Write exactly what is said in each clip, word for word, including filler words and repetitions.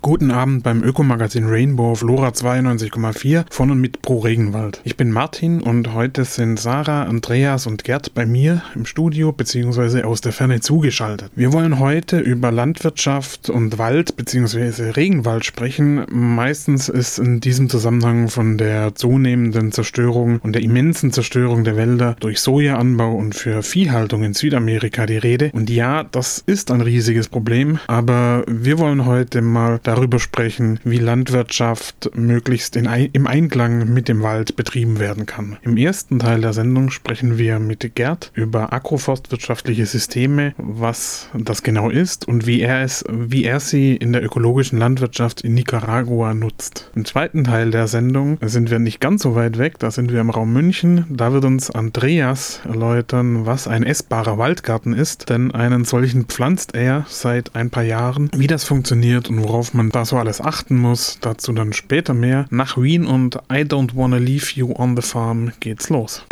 Guten Abend beim Ökomagazin Rainbow auf LoRa zweiundneunzig Komma vier von und mit Pro Regenwald. Ich bin Martin und heute sind Sarah, Andreas und Gerd bei mir im Studio bzw. aus der Ferne zugeschaltet. Wir wollen heute über Landwirtschaft und Wald bzw. Regenwald sprechen. Meistens ist in diesem Zusammenhang von der zunehmenden Zerstörung und der immensen Zerstörung der Wälder durch Sojaanbau und für Viehhaltung in Südamerika die Rede. Und ja, das ist ein riesiges Problem, aber wir wollen heute mal darüber sprechen, wie Landwirtschaft möglichst in ein, im Einklang mit dem Wald betrieben werden kann. Im ersten Teil der Sendung sprechen wir mit Gerd über agroforstwirtschaftliche Systeme, was das genau ist und wie er es, wie er sie in der ökologischen Landwirtschaft in Nicaragua nutzt. Im zweiten Teil der Sendung sind wir nicht ganz so weit weg, da sind wir im Raum München. Da wird uns Andreas erläutern, was ein essbarer Waldgarten ist, denn einen solchen pflanzt er seit ein paar Jahren. Wie das funktioniert und worauf man da so alles achten muss, dazu dann später mehr. Nach Wien und I Don't Wanna Leave You on the Farm geht's los.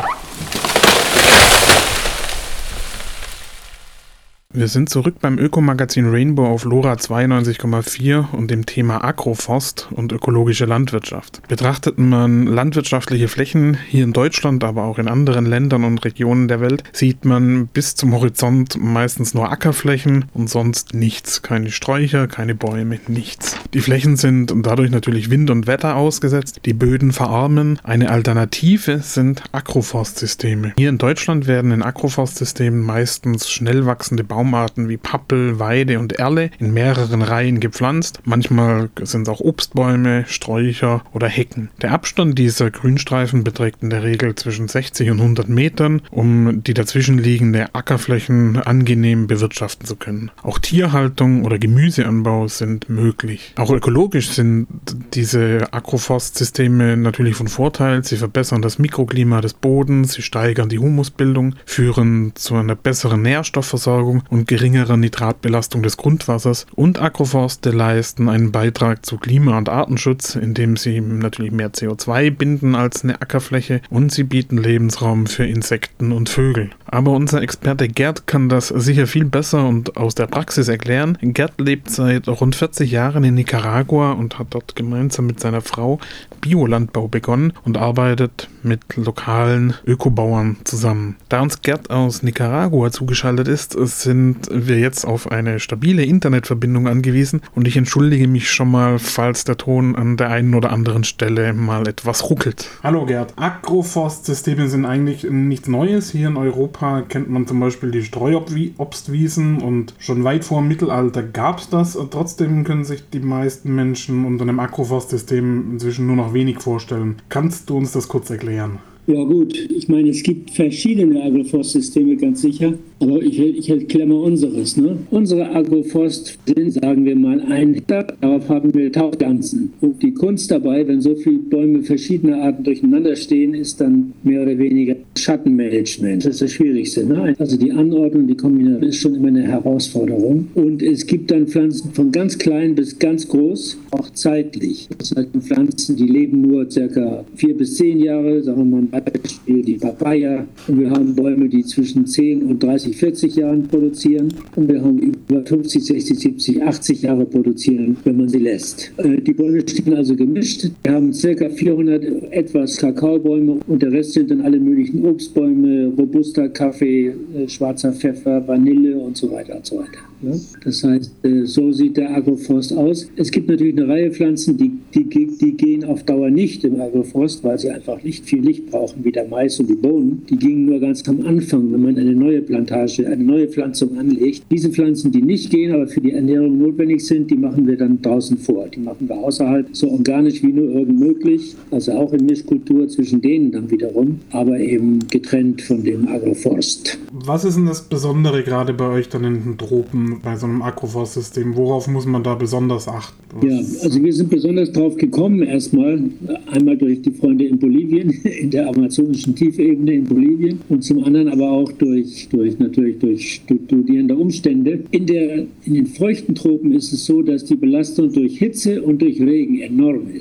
Wir sind zurück beim Ökomagazin Rainbow auf LoRa zweiundneunzig Komma vier und dem Thema Agroforst und ökologische Landwirtschaft. Betrachtet man landwirtschaftliche Flächen hier in Deutschland, aber auch in anderen Ländern und Regionen der Welt, sieht man bis zum Horizont meistens nur Ackerflächen und sonst nichts. Keine Sträucher, keine Bäume, nichts. Die Flächen sind dadurch natürlich Wind und Wetter ausgesetzt, die Böden verarmen. Eine Alternative sind Agroforstsysteme. Hier in Deutschland werden in Agroforstsystemen meistens schnell wachsende Baumarten Baumarten wie Pappel, Weide und Erle in mehreren Reihen gepflanzt. Manchmal sind es auch Obstbäume, Sträucher oder Hecken. Der Abstand dieser Grünstreifen beträgt in der Regel zwischen sechzig und hundert Metern, um die dazwischenliegende Ackerflächen angenehm bewirtschaften zu können. Auch Tierhaltung oder Gemüseanbau sind möglich. Auch ökologisch sind diese Agroforstsysteme natürlich von Vorteil. Sie verbessern das Mikroklima des Bodens, sie steigern die Humusbildung, führen zu einer besseren Nährstoffversorgung und geringerer Nitratbelastung des Grundwassers, und Agroforste leisten einen Beitrag zu Klima- und Artenschutz, indem sie natürlich mehr C O zwei binden als eine Ackerfläche, und sie bieten Lebensraum für Insekten und Vögel. Aber unser Experte Gerd kann das sicher viel besser und aus der Praxis erklären. Gerd lebt seit rund vierzig Jahren in Nicaragua und hat dort gemeinsam mit seiner Frau Biolandbau begonnen und arbeitet mit lokalen Ökobauern zusammen. Da uns Gerd aus Nicaragua zugeschaltet ist, sind wir jetzt auf eine stabile Internetverbindung angewiesen, und ich entschuldige mich schon mal, falls der Ton an der einen oder anderen Stelle mal etwas ruckelt. Hallo Gerd, Agroforstsysteme sind eigentlich nichts Neues. Hier in Europa kennt man zum Beispiel die Streuobstwiesen, und schon weit vor dem Mittelalter gab es das. Trotzdem können sich die meisten Menschen unter einem Agroforstsystem inzwischen nur noch wenig vorstellen. Kannst du uns das kurz erklären? Ja gut, ich meine, es gibt verschiedene Agroforstsysteme, ganz sicher, aber ich, ich erkläre mal unseres. Ne? Unsere Agroforst sind, sagen wir mal, ein Hektar, darauf haben wir tausend Pflanzen. Und die Kunst dabei, wenn so viele Bäume verschiedener Arten durcheinander stehen, ist dann mehr oder weniger Schattenmanagement. Das ist das Schwierigste. Ne? Also die Anordnung, die Kombination ist schon immer eine Herausforderung. Und es gibt dann Pflanzen von ganz klein bis ganz groß, auch zeitlich. Das heißt, Pflanzen, die leben nur circa vier bis zehn Jahre, sagen wir mal, Beispiel die Papaya, und wir haben Bäume, die zwischen zehn und dreißig, vierzig Jahren produzieren, und wir haben über fünfzig, sechzig, siebzig, achtzig Jahre produzieren, wenn man sie lässt. Die Bäume stehen also gemischt. Wir haben ca. vierhundert etwas Kakaobäume, und der Rest sind dann alle möglichen Obstbäume, Robusta, Kaffee, schwarzer Pfeffer, Vanille und so weiter und so weiter. Das heißt, so sieht der Agroforst aus. Es gibt natürlich eine Reihe Pflanzen, die, die, die gehen auf Dauer nicht im Agroforst, weil sie einfach nicht viel Licht brauchen, wie der Mais und die Bohnen. Die gingen nur ganz am Anfang, wenn man eine neue Plantage, eine neue Pflanzung anlegt. Diese Pflanzen, die nicht gehen, aber für die Ernährung notwendig sind, die machen wir dann draußen vor. Die machen wir außerhalb, so organisch wie nur irgend möglich, also auch in Mischkultur zwischen denen dann wiederum, aber eben getrennt von dem Agroforst. Was ist denn das Besondere gerade bei euch dann in den Tropen, bei so einem Agroforstsystem? Worauf muss man da besonders achten? Was ja, also wir sind besonders drauf gekommen, erstmal einmal durch die Freunde in Bolivien, in der amazonischen Tiefebene in Bolivien, und zum anderen aber auch durch, durch natürlich durch studierende Umstände. In, der, in den feuchten Tropen ist es so, dass die Belastung durch Hitze und durch Regen enorm ist.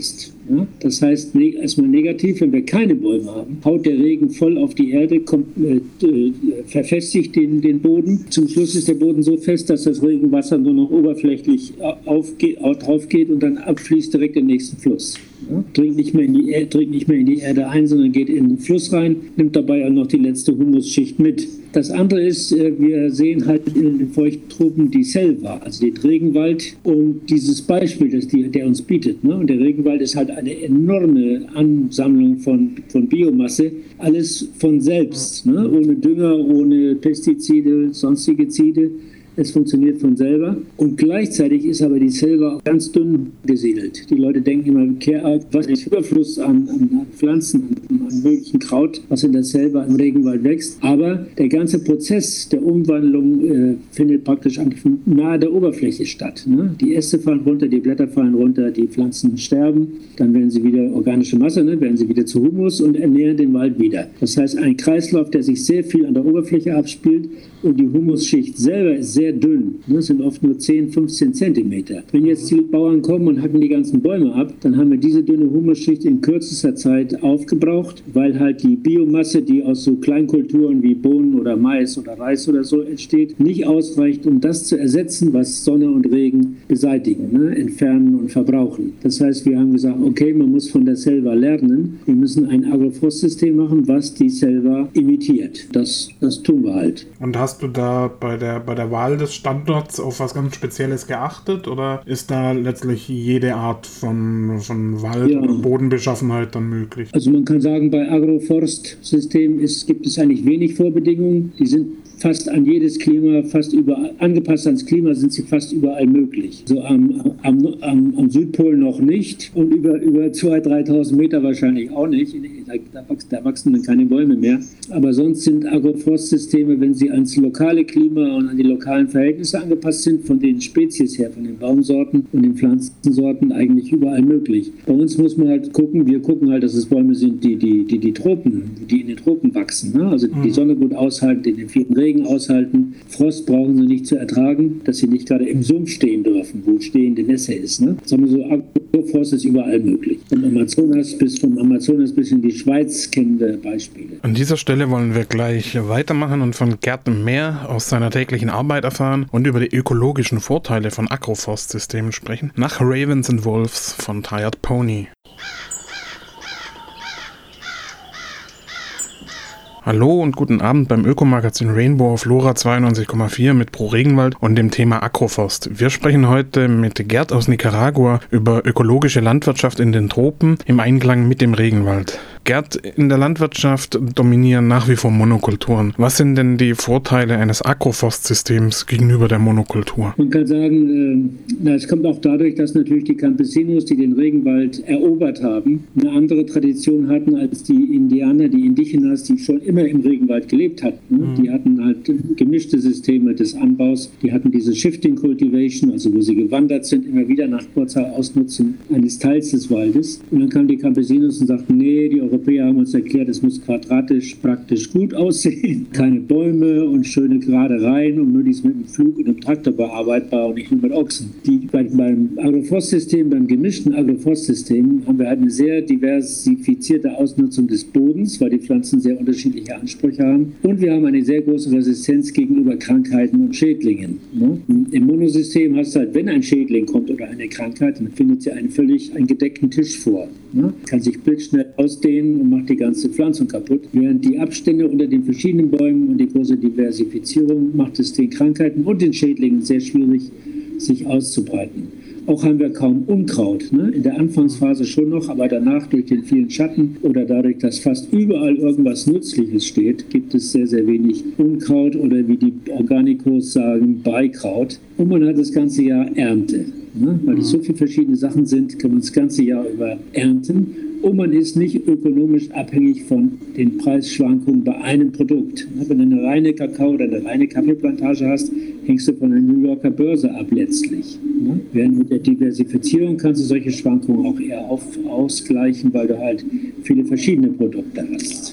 Ja? Das heißt, ne, erstmal negativ, wenn wir keine Bäume haben, haut der Regen voll auf die Erde, kommt, äh, äh, verfestigt den, den Boden. Zum Schluss ist der Boden so fest, dass das Regenwasser nur noch oberflächlich aufgeht, drauf geht und dann abfließt direkt in den nächsten Fluss. Ja? Dringt nicht mehr in die Er- dringt nicht mehr in die Erde ein, sondern geht in den Fluss rein, nimmt dabei auch noch die letzte Humusschicht mit. Das andere ist, wir sehen halt in den feuchten Tropen die Selva, also den Regenwald und dieses Beispiel, das die, der uns bietet. Ne? Und der Regenwald ist halt eine enorme Ansammlung von, von Biomasse, alles von selbst, ne? Ohne Dünger, ohne Pestizide, sonstige Ziele. Es funktioniert von selber. Und gleichzeitig ist aber die Selva ganz dünn gesiedelt. Die Leute denken immer, was ist Überfluss an, an Pflanzen, an, an möglichen Kraut, was in der Selva im Regenwald wächst. Aber der ganze Prozess der Umwandlung äh, findet praktisch an, nahe der Oberfläche statt. Ne? Die Äste fallen runter, die Blätter fallen runter, die Pflanzen sterben. Dann werden sie wieder organische Masse, ne? werden sie wieder zu Humus und ernähren den Wald wieder. Das heißt, ein Kreislauf, der sich sehr viel an der Oberfläche abspielt und die Humusschicht selber ist sehr dünn. Das sind oft nur zehn, fünfzehn Zentimeter. Wenn jetzt die Bauern kommen und hacken die ganzen Bäume ab, dann haben wir diese dünne Humusschicht in kürzester Zeit aufgebraucht, weil halt die Biomasse, die aus so Kleinkulturen wie Bohnen oder Mais oder Reis oder so entsteht, nicht ausreicht, um das zu ersetzen, was Sonne und Regen beseitigen, ne? entfernen und verbrauchen. Das heißt, wir haben gesagt, okay, man muss von der Selva lernen. Wir müssen ein Agroforstsystem machen, was die Selva imitiert. Das, das tun wir halt. Und hast du da bei der, bei der Wahl des Standorts auf was ganz Spezielles geachtet oder ist da letztlich jede Art von, von Wald- ja. oder Bodenbeschaffenheit dann möglich? Also man kann sagen, bei Agroforstsystemen ist, gibt es eigentlich wenig Vorbedingungen. Die sind fast an jedes Klima, fast überall, angepasst ans Klima sind sie fast überall möglich. So am, am, am, am Südpol noch nicht und über, über zweitausend, dreitausend Meter wahrscheinlich auch nicht. Da, da, wachsen, da wachsen dann keine Bäume mehr. Aber sonst sind Agroforstsysteme, wenn sie ans lokale Klima und an die lokalen Verhältnisse angepasst sind, von den Spezies her, von den Baumsorten und den Pflanzensorten eigentlich überall möglich. Bei uns muss man halt gucken, wir gucken halt, dass es Bäume sind, die die, die, die Tropen, die in den Tropen wachsen. Ne? Also die Sonne gut aushalten, die den vielen Regen aushalten. Frost brauchen sie nicht zu ertragen, dass sie nicht gerade im Sumpf stehen dürfen, wo stehende Nässe ist. Ne? Sagen wir so, Agroforst ist überall möglich. Vom Amazonas bis, vom Amazonas bis in die Schweiz kennen wir Beispiele. An dieser Stelle wollen wir gleich weitermachen und von Gerd mehr aus seiner täglichen Arbeit erfahren und über die ökologischen Vorteile von Agroforstsystemen sprechen. Nach Ravens and Wolves von Tired Pony. Hallo und guten Abend beim Ökomagazin Rainbow auf Lora zweiundneunzig Komma vier mit Pro Regenwald und dem Thema Agroforst. Wir sprechen heute mit Gerd aus Nicaragua über ökologische Landwirtschaft in den Tropen im Einklang mit dem Regenwald. Gerd, in der Landwirtschaft dominieren nach wie vor Monokulturen. Was sind denn die Vorteile eines Agroforstsystems gegenüber der Monokultur? Man kann sagen, äh, na, es kommt auch dadurch, dass natürlich die Campesinos, die den Regenwald erobert haben, eine andere Tradition hatten als die Indianer, die Indigenas, die schon immer im Regenwald gelebt hatten. Ne? Mhm. Die hatten halt gemischte Systeme des Anbaus, die hatten diese Shifting Cultivation, also wo sie gewandert sind, immer wieder nach kurzer Ausnutzung eines Teils des Waldes. Und dann kamen die Campesinos und sagten, nee, die Europäer haben uns erklärt, es muss quadratisch praktisch gut aussehen, keine Bäume und schöne gerade Reihen und nur dies mit dem Flug und dem Traktor bearbeitbar und nicht nur mit Ochsen. Die, bei, beim Agroforstsystem, beim gemischten Agroforstsystem haben wir halt eine sehr diversifizierte Ausnutzung des Bodens, weil die Pflanzen sehr unterschiedliche Ansprüche haben und wir haben eine sehr große Resistenz gegenüber Krankheiten und Schädlingen. Ne? Im Monosystem hast du halt, wenn ein Schädling kommt oder eine Krankheit, dann findet sie einen völlig eingedeckten Tisch vor. Ne? Kann sich blitzschnell ausdehnen und macht die ganze Pflanzung kaputt. Während die Abstände unter den verschiedenen Bäumen und die große Diversifizierung macht es den Krankheiten und den Schädlingen sehr schwierig, sich auszubreiten. Auch haben wir kaum Unkraut. Ne? In der Anfangsphase schon noch, aber danach durch den vielen Schatten oder dadurch, dass fast überall irgendwas Nützliches steht, gibt es sehr, sehr wenig Unkraut oder wie die Organikos sagen, Beikraut. Und man hat das ganze Jahr Ernte. Ne? Weil es so viele verschiedene Sachen sind, kann man das ganze Jahr über ernten. Und man ist nicht ökonomisch abhängig von den Preisschwankungen bei einem Produkt. Wenn du eine reine Kakao- oder eine reine Kaffeeplantage hast, hängst du von der New Yorker Börse ab letztlich. Während mit der Diversifizierung kannst du solche Schwankungen auch eher auf, ausgleichen, weil du halt viele verschiedene Produkte hast.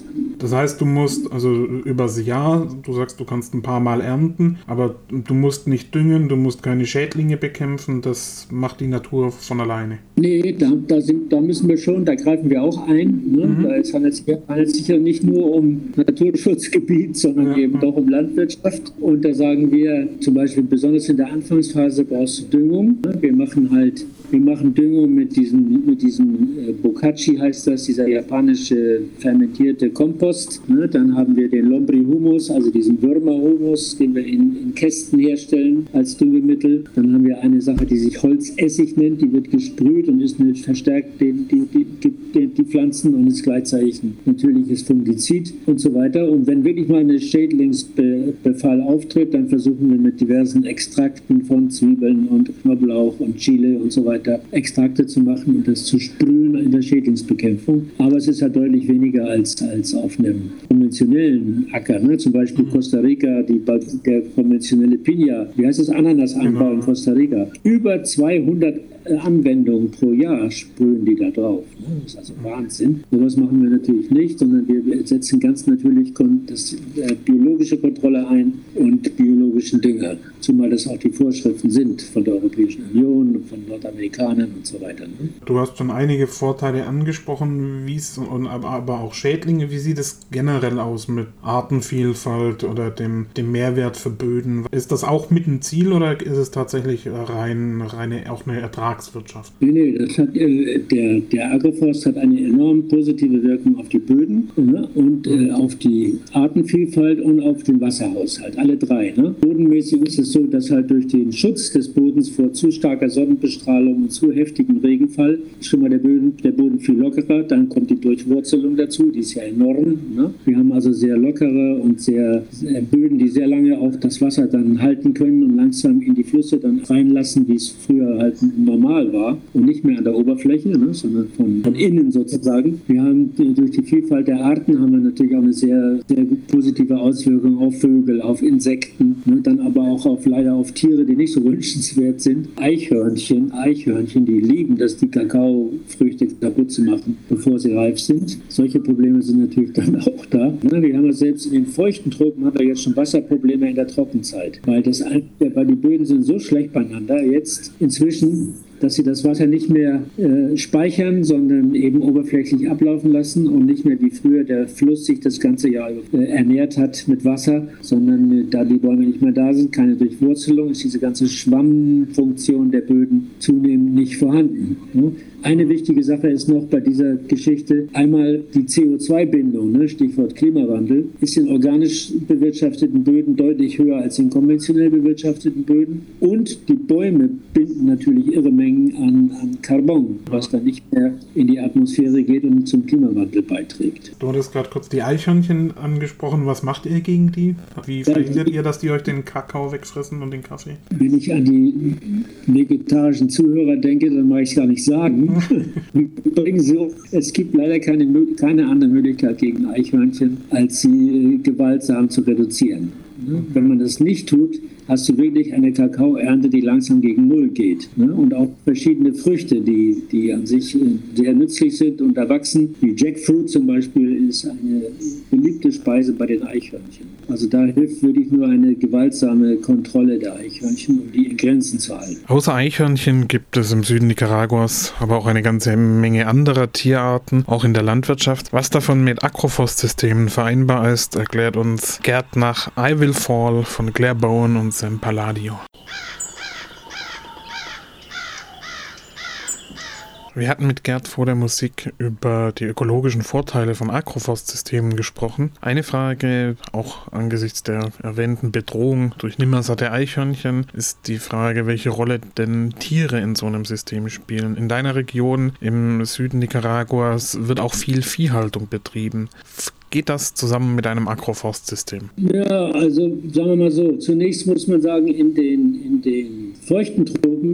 Das heißt, du musst also übers Jahr, du sagst, du kannst ein paar Mal ernten, aber du musst nicht düngen, du musst keine Schädlinge bekämpfen, das macht die Natur von alleine. Nee, da, da, sind, da müssen wir schon, da greifen wir auch ein. Ne? Mhm. Da handelt es handelt sich ja nicht nur um Naturschutzgebiet, sondern ja, eben ja. doch um Landwirtschaft. Und da sagen wir zum Beispiel, besonders in der Anfangsphase brauchst du Düngung. Wir machen halt, wir machen Düngung mit diesem, mit diesem äh, Bokashi heißt das, dieser japanische fermentierte Kompost. Ne? Dann haben wir den Lombrihumus, also diesen Würmerhumus, den wir in, in Kästen herstellen als Düngemittel. Dann haben wir eine Sache, die sich Holzessig nennt, die wird gesprüht und ist eine, verstärkt die, die, die, die, die Pflanzen und ist gleichzeitig ein natürliches Fungizid und so weiter. Und wenn wirklich mal ein Schädlingsbefall auftritt, dann versuchen wir mit diversen Extrakten von Zwiebeln und Knoblauch und Chile und so weiter Extrakte zu machen und das zu sprühen in der Schädlingsbekämpfung. Aber es ist halt deutlich weniger als, als auf einem konventionellen Acker. Ne? Zum Beispiel Costa Rica, die, der konventionelle Piña, wie heißt das, Ananasanbau in Costa Rica. Über zweihundert Anwendungen pro Jahr sprühen die da drauf. Das ist also Wahnsinn. Sowas machen wir natürlich nicht, sondern wir setzen ganz natürlich das, äh, biologische Kontrolle ein und biologischen Dünger. Zumal das auch die Vorschriften sind von der Europäischen Union, von Nordamerikanern und so weiter. Ne? Du hast schon einige Vorteile angesprochen, wie's, und, aber auch Schädlinge. Wie sieht es generell aus mit Artenvielfalt oder dem, dem Mehrwert für Böden? Ist das auch mit ein Ziel oder ist es tatsächlich rein, reine, auch eine Ertragswirtschaft? Nee, nee, das hat, äh, der, der Agroforst hat eine enorm positive Wirkung auf die Böden, ne? und äh, auf die Artenvielfalt und auf den Wasserhaushalt. Alle drei. Ne? Bodenmäßig ist es so, dass halt durch den Schutz des Bodens vor zu starker Sonnenbestrahlung und zu heftigem Regenfall ist schon mal der Boden, der Boden viel lockerer. Dann kommt die Durchwurzelung dazu, die ist ja enorm. Ne? Wir haben also sehr lockere und sehr, sehr Böden, die sehr lange auch das Wasser dann halten können und langsam in die Flüsse dann reinlassen, wie es früher halt normal war und nicht mehr an der Oberfläche, ne? sondern von, von innen sozusagen. Wir haben durch die Vielfalt der Arten haben wir natürlich auch eine sehr, sehr positive Auswirkung auf Vögel, auf Insekten, ne? dann aber auch auf leider auf Tiere, die nicht so wünschenswert sind. Eichhörnchen, Eichhörnchen, die lieben das, die Kakaofrüchte kaputt zu machen, bevor sie reif sind. Solche Probleme sind natürlich dann auch da. Ne? Wir haben ja selbst in den feuchten Tropen haben wir jetzt schon Wasserprobleme in der Trockenzeit, weil, das, weil die Böden sind so schlecht beieinander jetzt inzwischen, dass sie das Wasser nicht mehr äh, speichern, sondern eben oberflächlich ablaufen lassen und nicht mehr wie früher der Fluss sich das ganze Jahr äh, ernährt hat mit Wasser, sondern äh, da die Bäume nicht mehr da sind, keine Durchwurzelung, ist diese ganze Schwammfunktion der Böden zunehmend nicht vorhanden. Ne? Eine wichtige Sache ist noch bei dieser Geschichte, einmal die C O zwei Bindung, ne, Stichwort Klimawandel, ist in organisch bewirtschafteten Böden deutlich höher als in konventionell bewirtschafteten Böden. Und die Bäume binden natürlich irre Mengen an, an Carbon, was dann nicht mehr in die Atmosphäre geht und zum Klimawandel beiträgt. Du hattest gerade kurz die Eichhörnchen angesprochen. Was macht ihr gegen die? Wie verhindert ihr, dass die euch den Kakao wegfressen und den Kaffee? Wenn ich an die vegetarischen Zuhörer denke, dann mag ich es gar nicht sagen. Es gibt leider keine, keine andere Möglichkeit gegen Eichhörnchen, als sie gewaltsam zu reduzieren. Wenn man das nicht tut, hast du wirklich eine Kakaoernte, die langsam gegen Null geht. Und auch verschiedene Früchte, die, die an sich sehr nützlich sind und erwachsen, wie Jackfruit zum Beispiel, ist eine beliebte Speise bei den Eichhörnchen. Also da hilft wirklich nur eine gewaltsame Kontrolle der Eichhörnchen, um die in Grenzen zu halten. Außer Eichhörnchen gibt es im Süden Nicaraguas aber auch eine ganze Menge anderer Tierarten, auch in der Landwirtschaft. Was davon mit Agroforstsystemen vereinbar ist, erklärt uns Gerd nach I Will Fall von Claire Bowen und Sam Palladio. Wir hatten mit Gerd vor der Musik über die ökologischen Vorteile von Agroforstsystemen gesprochen. Eine Frage, auch angesichts der erwähnten Bedrohung durch nimmersatte Eichhörnchen, ist die Frage, welche Rolle denn Tiere in so einem System spielen. In deiner Region im Süden Nicaraguas wird auch viel Viehhaltung betrieben. Geht das zusammen mit einem Agroforstsystem? Ja, also sagen wir mal so, zunächst muss man sagen, in den, in den feuchten Tropen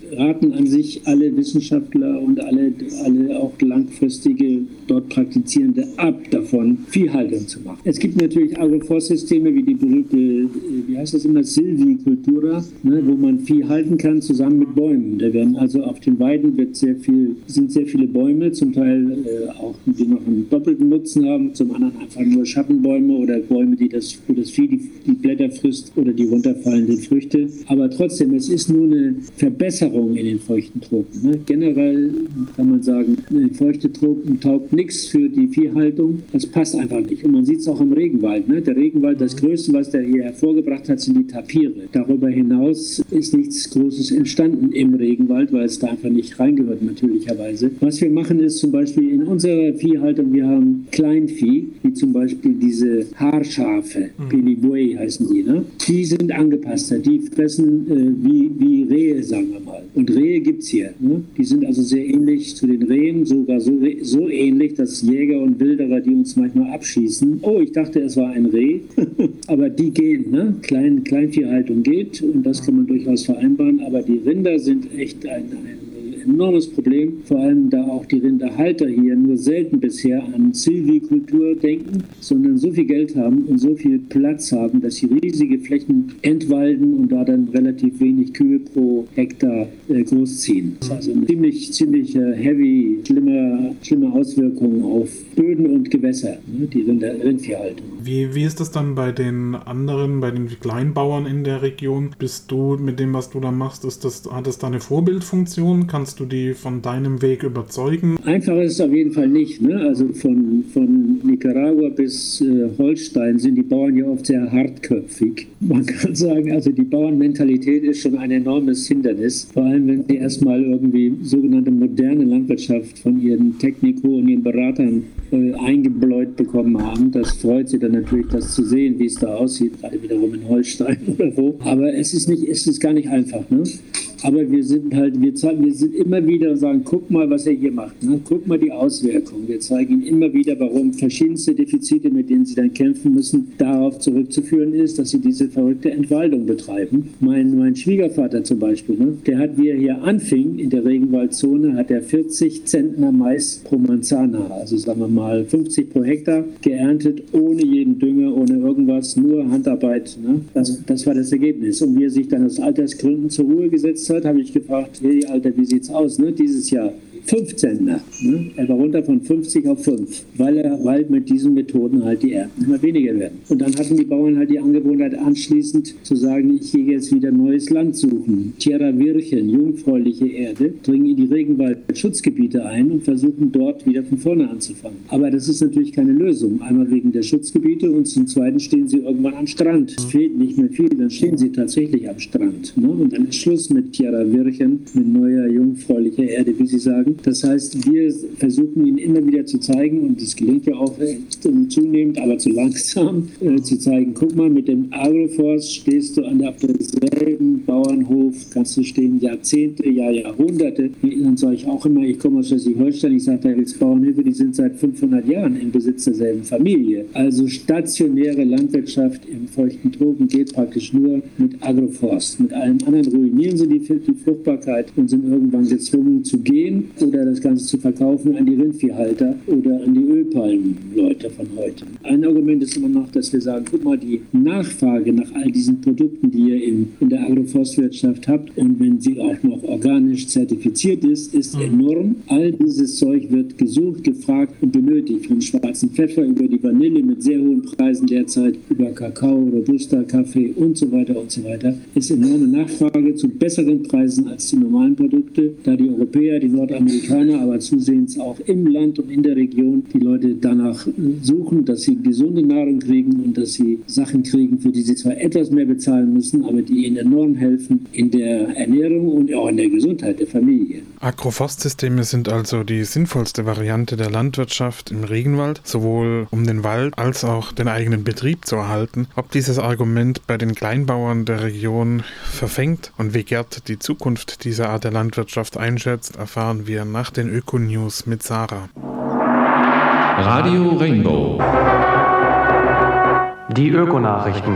raten an sich alle Wissenschaftler und alle, alle auch langfristige dort Praktizierende ab davon, Viehhaltung zu machen. Es gibt natürlich Agroforstsysteme wie die berühmte, wie heißt das immer, Silvicultura, ne, wo man Vieh halten kann zusammen mit Bäumen. Da werden also auf den Weiden wird sehr viel, sind sehr viele Bäume, zum Teil äh, auch, die noch einen doppelten Nutzen haben, zum anderen einfach nur Schattenbäume oder Bäume, die das, wo das Vieh die, die Blätter frisst oder die runterfallenden Früchte. Aber trotzdem, es ist nur eine Verbesserung in den feuchten Tropen. Ne? Generell kann man sagen, in feuchte Tropen taugt nichts für die Viehhaltung. Das passt einfach nicht. Und man sieht es auch im Regenwald. Ne? Der Regenwald, das Größte, was der hier hervorgebracht hat, sind die Tapire. Darüber hinaus ist nichts Großes entstanden im Regenwald, weil es da einfach nicht reingehört, natürlicherweise. Was wir machen, ist zum Beispiel in unserer Viehhaltung, wir haben Kleinvieh, wie zum Beispiel diese Haarschafe, Pelibuey heißen die, ne? Die sind angepasster, die fressen äh, wie, wie Rehe, sagen wir mal. Und Rehe gibt es hier. Ne? Die sind also sehr ähnlich zu den Rehen, sogar so, so ähnlich, dass Jäger und Wilderer, die uns manchmal abschießen, oh, ich dachte, es war ein Reh, aber die gehen, ne? Klein, Kleinviehhaltung geht und das kann man durchaus vereinbaren, aber die Rinder sind echt ein, ein enormes Problem, vor allem da auch die Rinderhalter hier nur selten bisher an Silvicultur denken, sondern so viel Geld haben und so viel Platz haben, dass sie riesige Flächen entwalden und da dann relativ wenig Kühe pro Hektar äh, großziehen. Das ist also eine ziemlich, ziemlich äh, heavy, schlimme, schlimme Auswirkungen auf Böden und Gewässer, ne, die Rinder, Rindviehhaltung. Wie, wie ist das dann bei den anderen, bei den Kleinbauern in der Region? Bist du mit dem, was du da machst, ist das, hat das da eine Vorbildfunktion? Kannst du die von deinem Weg überzeugen? Einfach ist es auf jeden Fall nicht. Ne? Also von, von Nicaragua bis äh, Holstein sind die Bauern ja oft sehr hartköpfig. Man kann sagen, also die Bauernmentalität ist schon ein enormes Hindernis. Vor allem, wenn sie erstmal irgendwie sogenannte moderne Landwirtschaft von ihren Technico und ihren Beratern äh, eingebläut bekommen haben. Das freut sie dann natürlich, das zu sehen, wie es da aussieht, gerade wiederum in Holstein oder wo. Aber es ist nicht, es ist gar nicht einfach. Ne? Aber wir sind halt, wir, zeigen, wir sind immer wieder und sagen, guck mal, was er hier macht. Ne? Guck mal die Auswirkungen. Wir zeigen Ihnen immer wieder, warum verschiedenste Defizite, mit denen Sie dann kämpfen müssen, darauf zurückzuführen ist, dass Sie diese verrückte Entwaldung betreiben. Mein, mein Schwiegervater zum Beispiel, ne? Der hat, wie er hier anfing, in der Regenwaldzone, hat er vierzig Zentner Mais pro Manzana, also sagen wir mal fünfzig pro Hektar, geerntet, ohne jeden Dünger, ohne irgendwas, nur Handarbeit. Ne? Das, das war das Ergebnis. Und wie er sich dann aus Altersgründen zur Ruhe gesetzt hat, habe ich gefragt, hey Alter, wie sieht's aus, ne? Dieses Jahr fünf Zentner. Ne? Er war runter von fünfzig auf fünf, weil er, weil mit diesen Methoden halt die Ernten immer weniger werden. Und dann hatten die Bauern halt die Angewohnheit anschließend zu sagen, ich gehe jetzt wieder neues Land suchen. Tierra Virgen, jungfräuliche Erde, dringen in die Regenwaldschutzgebiete ein und versuchen dort wieder von vorne anzufangen. Aber das ist natürlich keine Lösung. Einmal wegen der Schutzgebiete und zum Zweiten stehen sie irgendwann am Strand. Es fehlt nicht mehr viel, dann stehen sie tatsächlich am Strand. Ne? Und dann ist Schluss mit Tierra Virgen, mit neuer jungfräulicher Erde, wie sie sagen. Das heißt, wir versuchen ihnen immer wieder zu zeigen, und das gelingt ja auch äh, zunehmend, aber zu langsam, äh, zu zeigen, guck mal, mit dem Agroforst stehst du an der, auf derselben Bauernhof, kannst du stehen Jahrzehnte, ja Jahrhunderte. Dann sage ich auch immer, ich komme aus Schleswig-Holstein, ich sage, da gibt es Bauernhöfe, die sind seit fünfhundert Jahren im Besitz derselben Familie. Also stationäre Landwirtschaft im feuchten Tropen geht praktisch nur mit Agroforst. Mit allem anderen ruinieren sie die, die Fruchtbarkeit und sind irgendwann gezwungen zu gehen oder das Ganze zu verkaufen an die Rindviehhalter oder an die Ölpalmenleute von heute. Ein Argument ist immer noch, dass wir sagen, guck mal, die Nachfrage nach all diesen Produkten, die ihr in, in der Agroforstwirtschaft habt, und wenn sie auch noch organisch zertifiziert ist, ist enorm. All dieses Zeug wird gesucht, gefragt und benötigt. Vom schwarzen Pfeffer über die Vanille mit sehr hohen Preisen derzeit, über Kakao, Robusta, Kaffee und so weiter und so weiter, ist enorme Nachfrage zu besseren Preisen als die normalen Produkte, da die Europäer, die Nordamerikaner, aber zusehends auch im Land und in der Region die Leute danach suchen, dass sie gesunde Nahrung kriegen und dass sie Sachen kriegen, für die sie zwar etwas mehr bezahlen müssen, aber die ihnen enorm helfen in der Ernährung und auch in der Gesundheit der Familie. Agroforstsysteme sind also die sinnvollste Variante der Landwirtschaft im Regenwald, sowohl um den Wald als auch den eigenen Betrieb zu erhalten. Ob dieses Argument bei den Kleinbauern der Region verfängt und wie Gerd die Zukunft dieser Art der Landwirtschaft einschätzt, erfahren wir nach den Öko-News mit Sarah. Radio Rainbow. Die Öko-Nachrichten.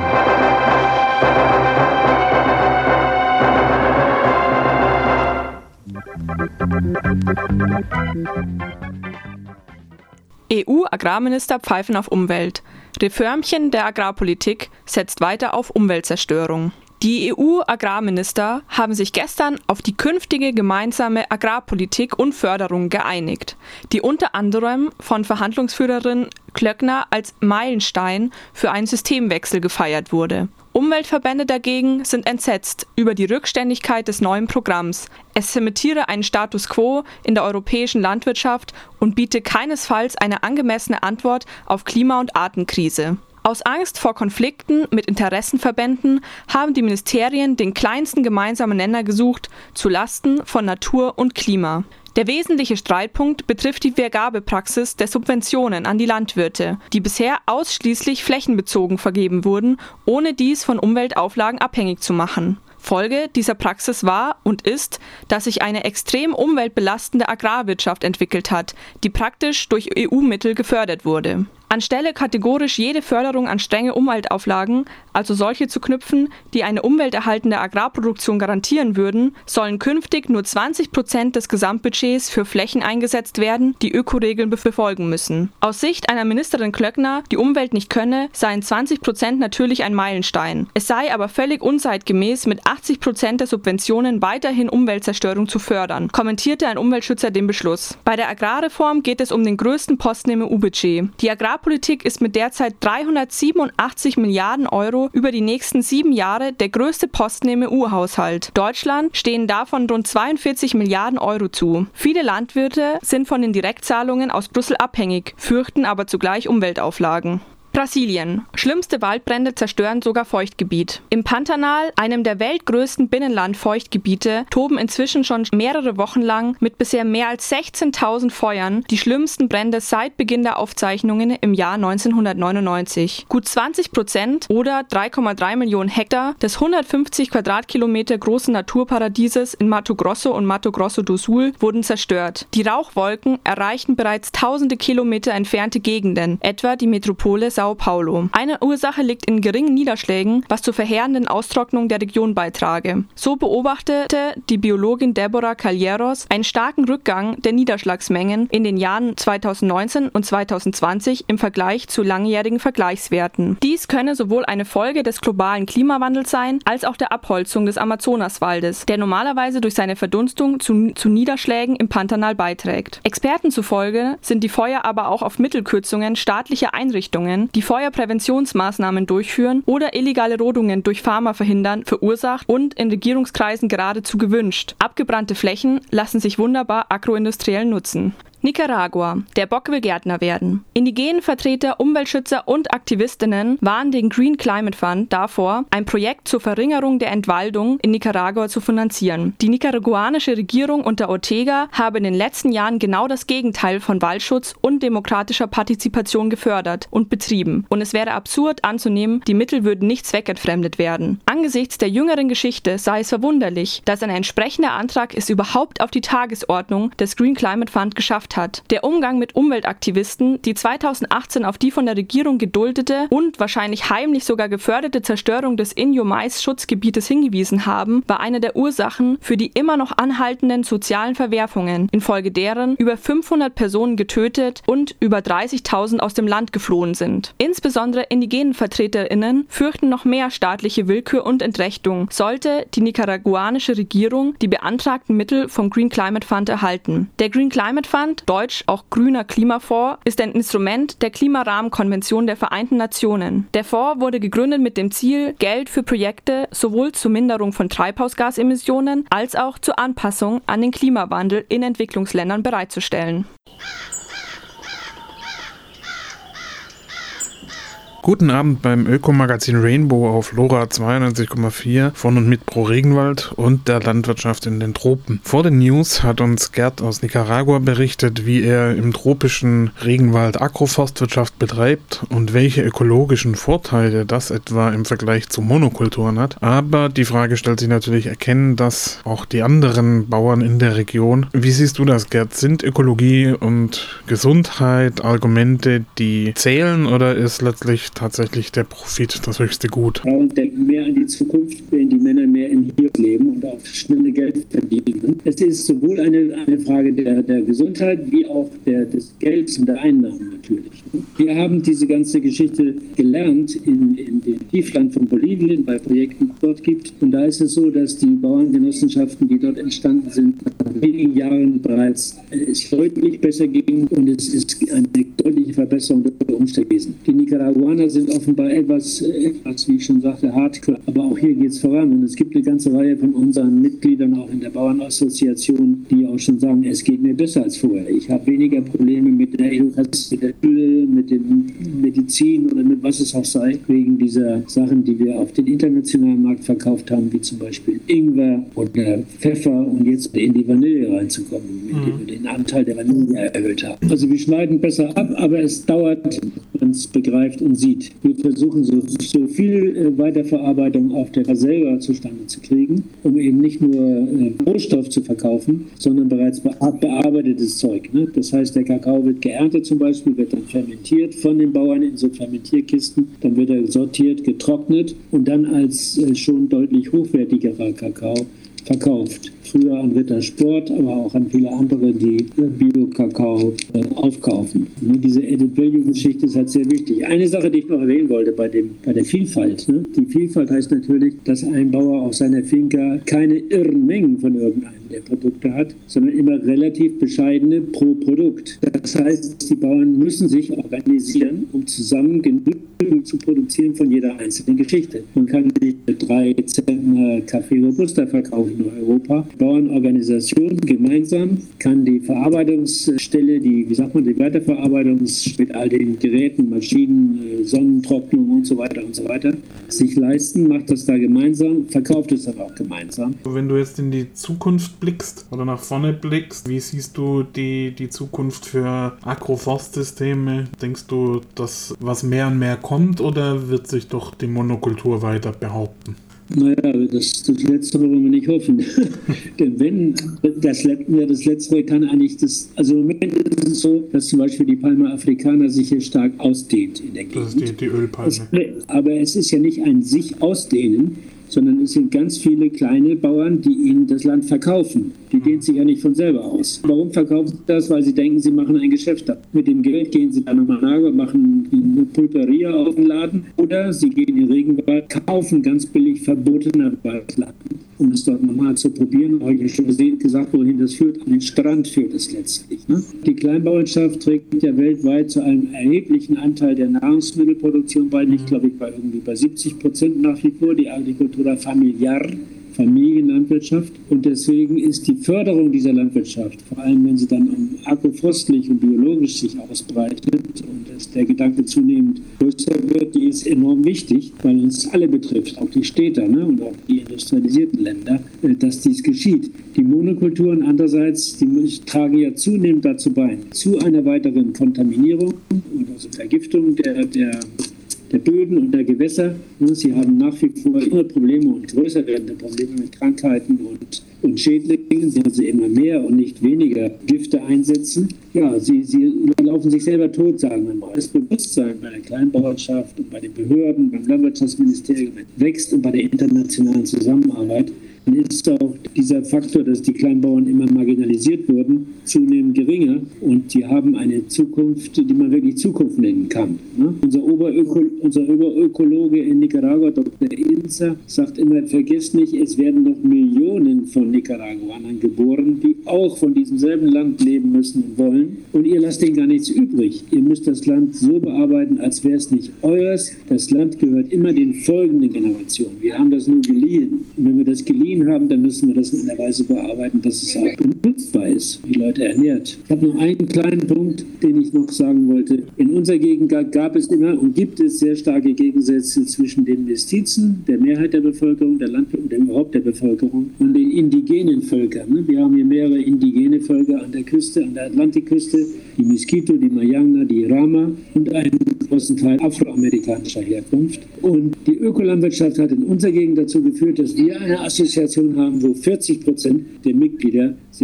E U-Agrarminister pfeifen auf Umwelt. Reformchen der Agrarpolitik setzt weiter auf Umweltzerstörung. Die E U-Agrarminister haben sich gestern auf die künftige gemeinsame Agrarpolitik und Förderung geeinigt, die unter anderem von Verhandlungsführerin Klöckner als Meilenstein für einen Systemwechsel gefeiert wurde. Umweltverbände dagegen sind entsetzt über die Rückständigkeit des neuen Programms. Es zementiere einen Status quo in der europäischen Landwirtschaft und biete keinesfalls eine angemessene Antwort auf Klima- und Artenkrise. Aus Angst vor Konflikten mit Interessenverbänden haben die Ministerien den kleinsten gemeinsamen Nenner gesucht, zu Lasten von Natur und Klima. Der wesentliche Streitpunkt betrifft die Vergabepraxis der Subventionen an die Landwirte, die bisher ausschließlich flächenbezogen vergeben wurden, ohne dies von Umweltauflagen abhängig zu machen. Folge dieser Praxis war und ist, dass sich eine extrem umweltbelastende Agrarwirtschaft entwickelt hat, die praktisch durch E U-Mittel gefördert wurde. Anstelle kategorisch jede Förderung an strenge Umweltauflagen, also solche zu knüpfen, die eine umwelterhaltende Agrarproduktion garantieren würden, sollen künftig nur zwanzig Prozent des Gesamtbudgets für Flächen eingesetzt werden, die Ökoregeln befolgen müssen. Aus Sicht einer Ministerin Klöckner, die Umwelt nicht könne, seien zwanzig Prozent natürlich ein Meilenstein. Es sei aber völlig unzeitgemäß, mit achtzig Prozent der Subventionen weiterhin Umweltzerstörung zu fördern, kommentierte ein Umweltschützer den Beschluss. Bei der Agrarreform geht es um den größten Posten im E U-Budget. Die Agrarpolitik ist mit derzeit dreihundertsiebenundachtzig Milliarden Euro über die nächsten sieben Jahre der größte Posten im E U-Haushalt. Deutschland stehen davon rund zweiundvierzig Milliarden Euro zu. Viele Landwirte sind von den Direktzahlungen aus Brüssel abhängig, fürchten aber zugleich Umweltauflagen. Brasilien. Schlimmste Waldbrände zerstören sogar Feuchtgebiet. Im Pantanal, einem der weltgrößten Binnenland-Feuchtgebiete, toben inzwischen schon mehrere Wochen lang mit bisher mehr als sechzehntausend Feuern die schlimmsten Brände seit Beginn der Aufzeichnungen im Jahr neunzehnhundertneunundneunzig. Gut zwanzig Prozent oder drei Komma drei Millionen Hektar des hundertfünfzig Quadratkilometer großen Naturparadieses in Mato Grosso und Mato Grosso do Sul wurden zerstört. Die Rauchwolken erreichten bereits tausende Kilometer entfernte Gegenden, etwa die Metropole Sao Paulo. Eine Ursache liegt in geringen Niederschlägen, was zur verheerenden Austrocknung der Region beitrage. So beobachtete die Biologin Deborah Calheiros einen starken Rückgang der Niederschlagsmengen in den Jahren zweitausendneunzehn und zweitausendzwanzig im Vergleich zu langjährigen Vergleichswerten. Dies könne sowohl eine Folge des globalen Klimawandels sein, als auch der Abholzung des Amazonaswaldes, der normalerweise durch seine Verdunstung zu, zu Niederschlägen im Pantanal beiträgt. Experten zufolge sind die Feuer aber auch auf Mittelkürzungen staatlicher Einrichtungen, die Feuerpräventionsmaßnahmen durchführen oder illegale Rodungen durch Farmer verhindern, verursacht und in Regierungskreisen geradezu gewünscht. Abgebrannte Flächen lassen sich wunderbar agroindustriell nutzen. Nicaragua. Der Bock will Gärtner werden. Indigene Vertreter, Umweltschützer und Aktivistinnen warnen den Green Climate Fund davor, ein Projekt zur Verringerung der Entwaldung in Nicaragua zu finanzieren. Die nicaraguanische Regierung unter Ortega habe in den letzten Jahren genau das Gegenteil von Waldschutz und demokratischer Partizipation gefördert und betrieben. Und es wäre absurd anzunehmen, die Mittel würden nicht zweckentfremdet werden. Angesichts der jüngeren Geschichte sei es verwunderlich, dass ein entsprechender Antrag es überhaupt auf die Tagesordnung des Green Climate Fund geschafft hat. Der Umgang mit Umweltaktivisten, die zweitausendachtzehn auf die von der Regierung geduldete und wahrscheinlich heimlich sogar geförderte Zerstörung des Inyo-Mais-Schutzgebietes hingewiesen haben, war eine der Ursachen für die immer noch anhaltenden sozialen Verwerfungen, infolge deren über fünfhundert Personen getötet und über dreißigtausend aus dem Land geflohen sind. Insbesondere indigenen VertreterInnen fürchten noch mehr staatliche Willkür und Entrechtung, sollte die nicaraguanische Regierung die beantragten Mittel vom Green Climate Fund erhalten. Der Green Climate Fund, deutsch auch Grüner Klimafonds, ist ein Instrument der Klimarahmenkonvention der Vereinten Nationen. Der Fonds wurde gegründet mit dem Ziel, Geld für Projekte sowohl zur Minderung von Treibhausgasemissionen als auch zur Anpassung an den Klimawandel in Entwicklungsländern bereitzustellen. Guten Abend beim Ökomagazin Rainbow auf LoRa zweiundneunzig Komma vier von und mit Pro Regenwald und der Landwirtschaft in den Tropen. Vor den News hat uns Gerd aus Nicaragua berichtet, wie er im tropischen Regenwald Agroforstwirtschaft betreibt und welche ökologischen Vorteile das etwa im Vergleich zu Monokulturen hat. Aber die Frage stellt sich natürlich, erkennen das auch die anderen Bauern in der Region? Wie siehst du das, Gerd? Sind Ökologie und Gesundheit Argumente, die zählen, oder ist letztlich tatsächlich der Profit das höchste Gut. Frauen denken mehr an die Zukunft, wenn die Männer mehr im Hier leben und auf schnelle Geld verdienen. Es ist sowohl eine, eine Frage der, der Gesundheit wie auch der, des Gelds und der Einnahmen natürlich. Wir haben diese ganze Geschichte gelernt in, in dem Tiefland von Bolivien, bei Projekten, die es dort gibt. Und da ist es so, dass die Bauerngenossenschaften, die dort entstanden sind, nach wenigen Jahren bereits es deutlich besser ging und es ist eine deutliche Verbesserung der Umstände gewesen. Die Nicaraguaner sind offenbar etwas, etwas, wie ich schon sagte, hardcore, aber auch hier geht es voran. Und es gibt eine ganze Reihe von unseren Mitgliedern auch in der Bauernassoziation, die auch schon sagen, es geht mir besser als vorher. Ich habe weniger Probleme mit der Education, mit der Schule, mit dem Medizin oder mit was es auch sei, wegen dieser Sachen, die wir auf den internationalen Markt verkauft haben, wie zum Beispiel Ingwer oder Pfeffer und jetzt in die Vanille reinzukommen, mit dem wir den Anteil der Vanille erhöht haben. Also wir schneiden besser ab, aber es dauert, wenn man es begreift und sieht. Wir versuchen so, so viel äh, Weiterverarbeitung auf der selber zustande zu kriegen, um eben nicht nur äh, Rohstoff zu verkaufen, sondern bereits be- bearbeitetes Zeug. Ne? Das heißt, der Kakao wird geerntet zum Beispiel, wird dann fermentiert von den Bauern in so Fermentierkisten, dann wird er sortiert, getrocknet und dann als äh, schon deutlich hochwertigerer Kakao verkauft. Früher an Rittersport, aber auch an viele andere, die Bio-Kakao äh, aufkaufen. Ne, diese Added-Value-Geschichte ist halt sehr wichtig. Eine Sache, die ich noch erwähnen wollte bei, dem, bei der Vielfalt. Ne? Die Vielfalt heißt natürlich, dass ein Bauer auf seiner Finca keine irren Mengen von irgendeinem der Produkte hat, sondern immer relativ bescheidene pro Produkt. Das heißt, die Bauern müssen sich organisieren, um zusammen genügend zu produzieren von jeder einzelnen Geschichte. Man kann nicht drei Zentner Kaffee Robusta verkaufen in Europa. Die Bauernorganisation gemeinsam kann die Verarbeitungsstelle, die, wie sagt man, die Weiterverarbeitungs mit all den Geräten, Maschinen, Sonnentrocknung und so weiter und so weiter, sich leisten, macht das da gemeinsam, verkauft es aber auch gemeinsam. Wenn du jetzt in die Zukunft blickst oder nach vorne blickst, wie siehst du die, die Zukunft für Agroforstsysteme? Denkst du, dass was mehr und mehr kommt oder wird sich doch die Monokultur weiter behaupten? Naja, das, das Letztere wollen wir nicht hoffen. Denn wenn das, ja, das Letztere kann eigentlich das, also im Moment ist es so, dass zum Beispiel die Palma africana sich hier stark ausdehnt in der Gegend. Das ist die, die Ölpalme. Es, aber es ist ja nicht ein sich ausdehnen, sondern es sind ganz viele kleine Bauern, die ihnen das Land verkaufen. Die dehnen sich ja nicht von selber aus. Warum verkaufen sie das? Weil sie denken, sie machen ein Geschäft ab. Mit dem Geld gehen sie dann nochmal nach und machen eine Pulperia auf den Laden. Oder sie gehen in den Regenwald, kaufen ganz billig verbotener Waldland, um es dort nochmal zu probieren. Habe ich schon gesehen, gesagt, wohin das führt. An den Strand führt es letztlich. Ne? Die Kleinbauernschaft trägt ja weltweit zu einem erheblichen Anteil der Nahrungsmittelproduktion bei. Ich glaube, ich war irgendwie bei siebzig Prozent nach wie vor. Die Agricultura familiar, Familienlandwirtschaft. Und deswegen ist die Förderung dieser Landwirtschaft, vor allem wenn sie dann um agroforstlich und biologisch sich ausbreitet und dass der Gedanke zunehmend größer wird, die ist enorm wichtig, weil uns alle betrifft, auch die Städter, ne, und auch die industrialisierten Länder, dass dies geschieht. Die Monokulturen andererseits, die tragen ja zunehmend dazu bei, zu einer weiteren Kontaminierung und also Vergiftung der, der der Böden und der Gewässer. Sie haben nach wie vor immer Probleme und größer werdende Probleme mit Krankheiten und, und Schädlingen. Sie also immer mehr und nicht weniger Gifte einsetzen. Ja, sie, sie laufen sich selber tot, sagen wir mal. Das Bewusstsein bei der Kleinbauernschaft und bei den Behörden, beim Landwirtschaftsministerium wächst und bei der internationalen Zusammenarbeit. Dann ist auch dieser Faktor, dass die Kleinbauern immer marginalisiert wurden, zunehmend geringer und die haben eine Zukunft, die man wirklich Zukunft nennen kann. Ne? Unser, Oberöko, unser Oberökologe in Nicaragua, Doktor Inza, sagt immer, vergesst nicht, es werden noch Millionen von Nicaraguanern geboren, die auch von diesem selben Land leben müssen und wollen. Und ihr lasst denen gar nichts übrig. Ihr müsst das Land so bearbeiten, als wäre es nicht eures. Das Land gehört immer den folgenden Generationen. Wir haben das nur geliehen. Und wenn wir das geliehen haben, dann müssen wir das in einer Weise bearbeiten, dass es auch benutzbar ist, die Leute ernährt. Ich habe noch einen kleinen Punkt, den ich noch sagen wollte. In unserer Gegend gab es immer und gibt es sehr starke Gegensätze zwischen den Mestizen, der Mehrheit der Bevölkerung, der Landwirte und überhaupt der Bevölkerung und den indigenen Völkern. Wir haben hier mehrere indigene Völker an der Küste, an der Atlantikküste, die Miskito, die Mayangna, die Rama und einen großen Teil afroamerikanischer Herkunft. Und die Ökolandwirtschaft hat in unserer Gegend dazu geführt, dass wir eine Assoziation haben, wo vierzig Prozent der Mitglieder sind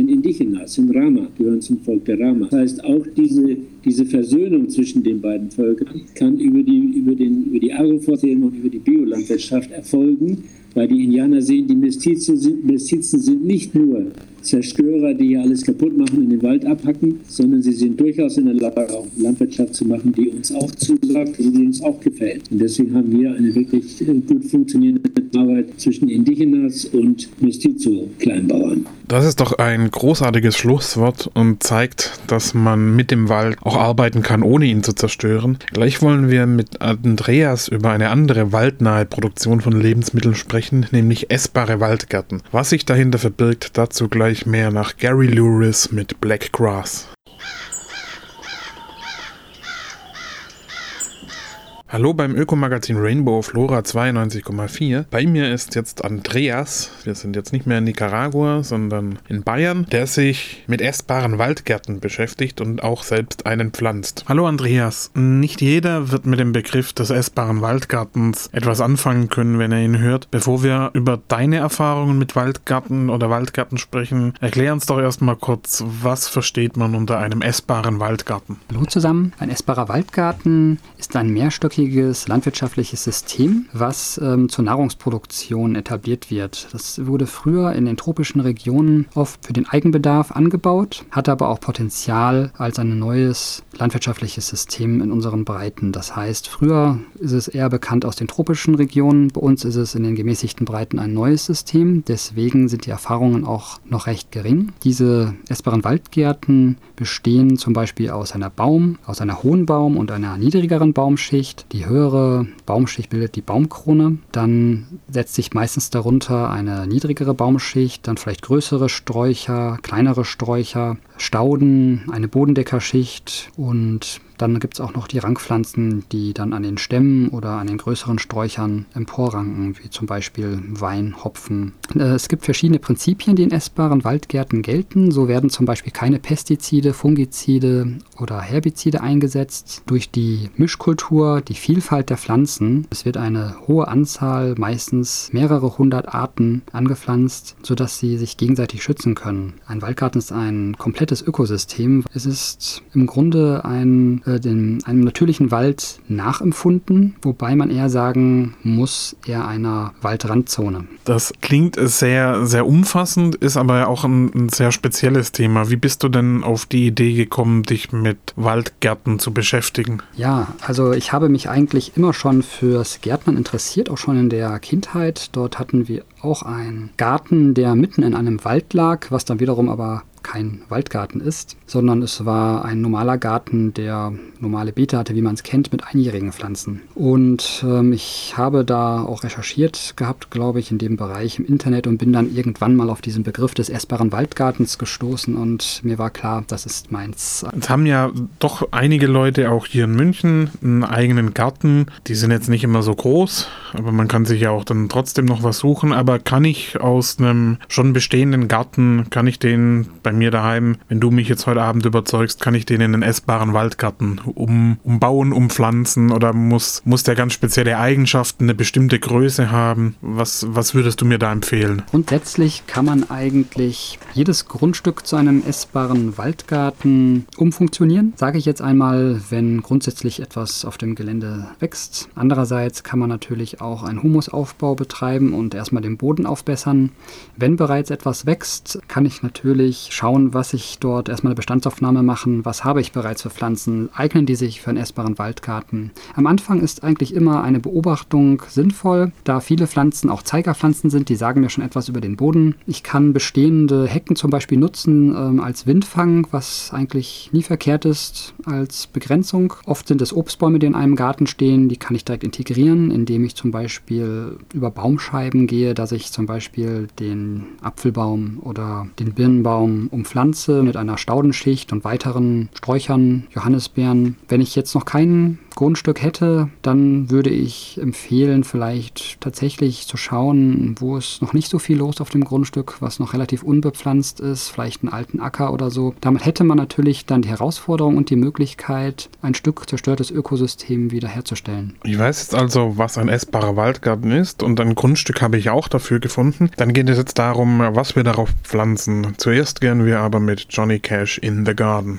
sind Indigenas, sind Rama, gehören zum Volk der Rama. Das heißt, auch diese, diese Versöhnung zwischen den beiden Völkern kann über die, über den, über die Agroforstierung und über die Biolandwirtschaft erfolgen, weil die Indianer sehen, die Mestizen sind, Mestizen sind nicht nur Zerstörer, die hier alles kaputt machen und den Wald abhacken, sondern sie sind durchaus in der Lage, auch Landwirtschaft zu machen, die uns auch zusagt und die uns auch gefällt. Und deswegen haben wir eine wirklich gut funktionierende Arbeit zwischen Indigenas und Mestizo-Kleinbauern. Das ist doch ein großartiges Schlusswort und zeigt, dass man mit dem Wald auch arbeiten kann, ohne ihn zu zerstören. Gleich wollen wir mit Andreas über eine andere waldnahe Produktion von Lebensmitteln sprechen, nämlich essbare Waldgärten. Was sich dahinter verbirgt, dazu gleich mehr nach Gary Lewis mit Black Grass. Hallo beim Ökomagazin Rainbow auf Lora zweiundneunzig Komma vier. Bei mir ist jetzt Andreas. Wir sind jetzt nicht mehr in Nicaragua, sondern in Bayern, der sich mit essbaren Waldgärten beschäftigt und auch selbst einen pflanzt. Hallo Andreas. Nicht jeder wird mit dem Begriff des essbaren Waldgartens etwas anfangen können, wenn er ihn hört. Bevor wir über deine Erfahrungen mit Waldgärten oder Waldgärten sprechen, erklär uns doch erstmal kurz, was versteht man unter einem essbaren Waldgarten? Hallo zusammen. Ein essbarer Waldgarten ist ein mehrstöckiges landwirtschaftliches System, was ähm, zur Nahrungsproduktion etabliert wird. Das wurde früher in den tropischen Regionen oft für den Eigenbedarf angebaut, hatte aber auch Potenzial als ein neues landwirtschaftliches System in unseren Breiten. Das heißt, früher ist es eher bekannt aus den tropischen Regionen, bei uns ist es in den gemäßigten Breiten ein neues System, deswegen sind die Erfahrungen auch noch recht gering. Diese essbaren Waldgärten bestehen zum Beispiel aus einer Baum, aus einer hohen Baum- und einer niedrigeren Baumschicht. Die höhere Baumschicht bildet die Baumkrone. Dann setzt sich meistens darunter eine niedrigere Baumschicht, dann vielleicht größere Sträucher, kleinere Sträucher, Stauden, eine Bodendeckerschicht und dann gibt es auch noch die Rankpflanzen, die dann an den Stämmen oder an den größeren Sträuchern emporranken, wie zum Beispiel Wein, Hopfen. Es gibt verschiedene Prinzipien, die in essbaren Waldgärten gelten. So werden zum Beispiel keine Pestizide, Fungizide oder Herbizide eingesetzt. Durch die Mischkultur, die Vielfalt der Pflanzen, es wird eine hohe Anzahl, meistens mehrere hundert Arten angepflanzt, sodass sie sich gegenseitig schützen können. Ein Waldgarten ist ein komplettes Ökosystem. Es ist im Grunde ein Den, einem natürlichen Wald nachempfunden, wobei man eher sagen muss, eher einer Waldrandzone. Das klingt sehr, sehr umfassend, ist aber auch ein, ein sehr spezielles Thema. Wie bist du denn auf die Idee gekommen, dich mit Waldgärten zu beschäftigen? Ja, also ich habe mich eigentlich immer schon fürs Gärtnern interessiert, auch schon in der Kindheit. Dort hatten wir auch einen Garten, der mitten in einem Wald lag, was dann wiederum aber kein Waldgarten ist, sondern es war ein normaler Garten, der normale Beete hatte, wie man es kennt, mit einjährigen Pflanzen. Und ähm, ich habe da auch recherchiert gehabt, glaube ich, in dem Bereich im Internet und bin dann irgendwann mal auf diesen Begriff des essbaren Waldgartens gestoßen und mir war klar, das ist meins. Es haben ja doch einige Leute auch hier in München einen eigenen Garten. Die sind jetzt nicht immer so groß, aber man kann sich ja auch dann trotzdem noch was suchen. Aber kann ich aus einem schon bestehenden Garten, kann ich den bei mir daheim, wenn du mich jetzt heute Abend überzeugst, kann ich den in einen essbaren Waldgarten um, umbauen, umpflanzen oder muss, muss der ganz spezielle Eigenschaften, eine bestimmte Größe haben? Was, was würdest du mir da empfehlen? Grundsätzlich kann man eigentlich jedes Grundstück zu einem essbaren Waldgarten umfunktionieren. Sage ich jetzt einmal, wenn grundsätzlich etwas auf dem Gelände wächst. Andererseits kann man natürlich auch einen Humusaufbau betreiben und erstmal den Boden aufbessern. Wenn bereits etwas wächst, kann ich natürlich schauen, was ich dort erstmal eine Bestandsaufnahme machen, was habe ich bereits für Pflanzen, eignen die sich für einen essbaren Waldgarten. Am Anfang ist eigentlich immer eine Beobachtung sinnvoll, da viele Pflanzen auch Zeigerpflanzen sind, die sagen mir schon etwas über den Boden. Ich kann bestehende Hecken zum Beispiel nutzen ähm, als Windfang, was eigentlich nie verkehrt ist als Begrenzung. Oft sind es Obstbäume, die in einem Garten stehen, die kann ich direkt integrieren, indem ich zum Beispiel über Baumscheiben gehe, dass ich zum Beispiel den Apfelbaum oder den Birnenbaum umpflanze mit einer Staudenschicht und weiteren Sträuchern, Johannisbeeren. Wenn ich jetzt noch keinen Grundstück hätte, dann würde ich empfehlen, vielleicht tatsächlich zu schauen, wo es noch nicht so viel los auf dem Grundstück, was noch relativ unbepflanzt ist, vielleicht einen alten Acker oder so. Damit hätte man natürlich dann die Herausforderung und die Möglichkeit, ein Stück zerstörtes Ökosystem wiederherzustellen. Ich weiß jetzt also, was ein essbarer Waldgarten ist, und ein Grundstück habe ich auch dafür gefunden. Dann geht es jetzt darum, was wir darauf pflanzen. Zuerst gehen wir aber mit Johnny Cash in the Garden.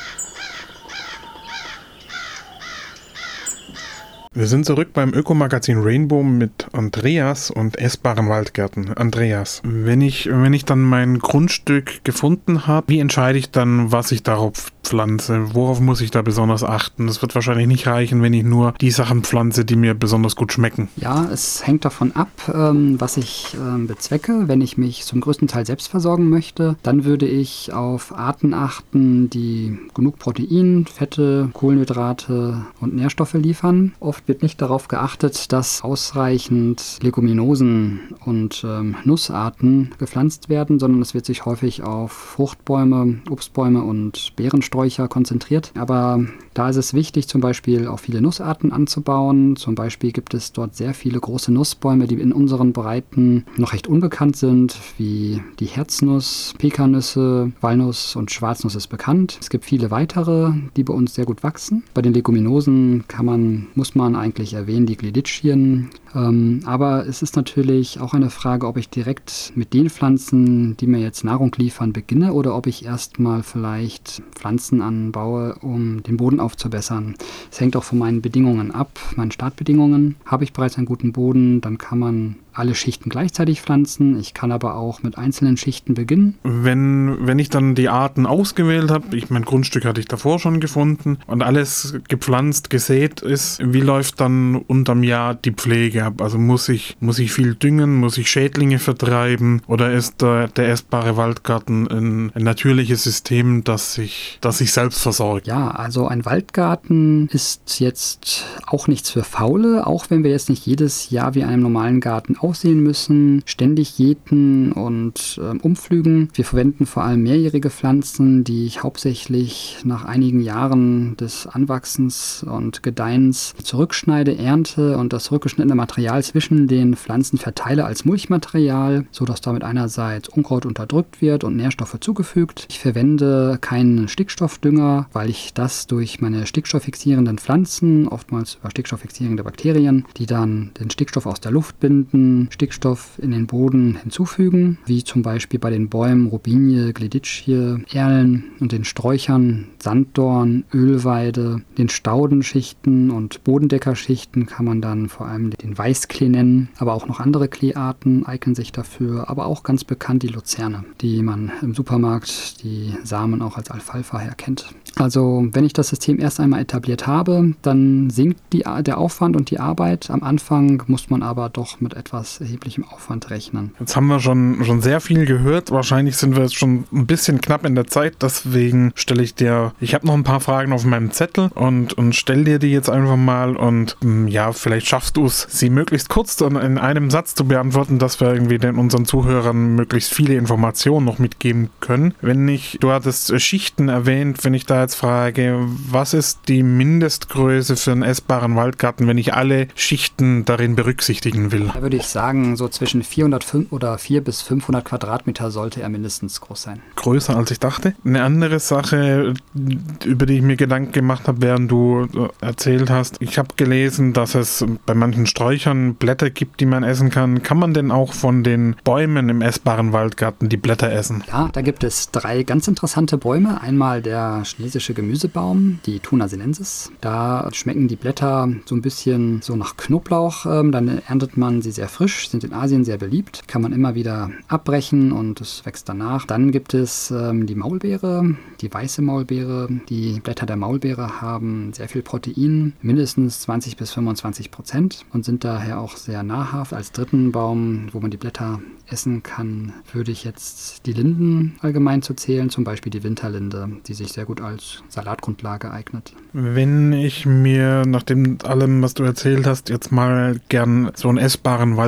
Wir sind zurück beim Ökomagazin Rainbow mit Andreas und essbaren Waldgärten. Andreas, wenn ich, wenn ich dann mein Grundstück gefunden habe, wie entscheide ich dann, was ich darauf pflanze? Worauf muss ich da besonders achten? Es wird wahrscheinlich nicht reichen, wenn ich nur die Sachen pflanze, die mir besonders gut schmecken. Ja, es hängt davon ab, ähm, was ich ähm, bezwecke. Wenn ich mich zum größten Teil selbst versorgen möchte, dann würde ich auf Arten achten, die genug Protein, Fette, Kohlenhydrate und Nährstoffe liefern. Oft wird nicht darauf geachtet, dass ausreichend Leguminosen und ähm, Nussarten gepflanzt werden, sondern es wird sich häufig auf Fruchtbäume, Obstbäume und Beerensträucher konzentriert. Aber da ist es wichtig, zum Beispiel auch viele Nussarten anzubauen. Zum Beispiel gibt es dort sehr viele große Nussbäume, die in unseren Breiten noch recht unbekannt sind, wie die Herznuss, Pekannüsse, Walnuss und Schwarznuss ist bekannt. Es gibt viele weitere, die bei uns sehr gut wachsen. Bei den Leguminosen kann man, muss man eigentlich erwähnen, die Gleditschien. Ähm, aber es ist natürlich auch eine Frage, ob ich direkt mit den Pflanzen, die mir jetzt Nahrung liefern, beginne oder ob ich erstmal vielleicht Pflanzen anbaue, um den Boden aufzubessern. Es hängt auch von meinen Bedingungen ab, meinen Startbedingungen. Habe ich bereits einen guten Boden, dann kann man alle Schichten gleichzeitig pflanzen. Ich kann aber auch mit einzelnen Schichten beginnen. Wenn, wenn ich dann die Arten ausgewählt habe, ich mein Grundstück hatte ich davor schon gefunden und alles gepflanzt, gesät ist, wie läuft dann unterm Jahr die Pflege ab? Also muss ich, muss ich viel düngen, muss ich Schädlinge vertreiben oder ist der, der essbare Waldgarten ein, ein natürliches System, das sich, das sich selbst versorgt? Ja, also ein Waldgarten ist jetzt auch nichts für Faule, auch wenn wir jetzt nicht jedes Jahr wie einem normalen Garten aussehen müssen, ständig jäten und äh, umpflügen. Wir verwenden vor allem mehrjährige Pflanzen, die ich hauptsächlich nach einigen Jahren des Anwachsens und Gedeihens zurückschneide, ernte und das zurückgeschnittene Material zwischen den Pflanzen verteile als Mulchmaterial, sodass damit einerseits Unkraut unterdrückt wird und Nährstoffe zugefügt. Ich verwende keinen Stickstoffdünger, weil ich das durch meine stickstofffixierenden Pflanzen, oftmals über stickstofffixierende Bakterien, die dann den Stickstoff aus der Luft binden, Stickstoff in den Boden hinzufügen, wie zum Beispiel bei den Bäumen Robinie, Gleditschie, Erlen und den Sträuchern Sanddorn, Ölweide, den Staudenschichten und Bodendeckerschichten kann man dann vor allem den Weißklee nennen, aber auch noch andere Kleearten eignen sich dafür, aber auch ganz bekannt die Luzerne, die man im Supermarkt die Samen auch als Alfalfa herkennt. Also wenn ich das System erst einmal etabliert habe, dann sinkt die, der Aufwand und die Arbeit. Am Anfang muss man aber doch mit etwas erheblichem Aufwand rechnen. Jetzt haben wir schon, schon sehr viel gehört. Wahrscheinlich sind wir jetzt schon ein bisschen knapp in der Zeit. Deswegen stelle ich dir, ich habe noch ein paar Fragen auf meinem Zettel und, und stelle dir die jetzt einfach mal und ja, vielleicht schaffst du es, sie möglichst kurz in einem Satz zu beantworten, dass wir irgendwie den unseren Zuhörern möglichst viele Informationen noch mitgeben können. Wenn ich, du hattest Schichten erwähnt, wenn ich da jetzt frage, was ist die Mindestgröße für einen essbaren Waldgarten, wenn ich alle Schichten darin berücksichtigen will? Da würde ich sagen, so zwischen vierhundertfünf oder vierhundert bis fünfhundert Quadratmeter sollte er mindestens groß sein. Größer als ich dachte. Eine andere Sache, über die ich mir Gedanken gemacht habe, während du erzählt hast. Ich habe gelesen, dass es bei manchen Sträuchern Blätter gibt, die man essen kann. Kann man denn auch von den Bäumen im essbaren Waldgarten die Blätter essen? Ja, da gibt es drei ganz interessante Bäume. Einmal der chinesische Gemüsebaum, die Thuna sinensis. Da schmecken die Blätter so ein bisschen so nach Knoblauch. Dann erntet man sie sehr frisch, sind in Asien sehr beliebt. Kann man immer wieder abbrechen und es wächst danach. Dann gibt es ähm, die Maulbeere, die weiße Maulbeere. Die Blätter der Maulbeere haben sehr viel Protein, mindestens zwanzig bis fünfundzwanzig Prozent und sind daher auch sehr nahrhaft. Als dritten Baum, wo man die Blätter essen kann, würde ich jetzt die Linden allgemein zu zählen, zum Beispiel die Winterlinde, die sich sehr gut als Salatgrundlage eignet. Wenn ich mir nach dem allem, was du erzählt hast, jetzt mal gern so einen essbaren Wald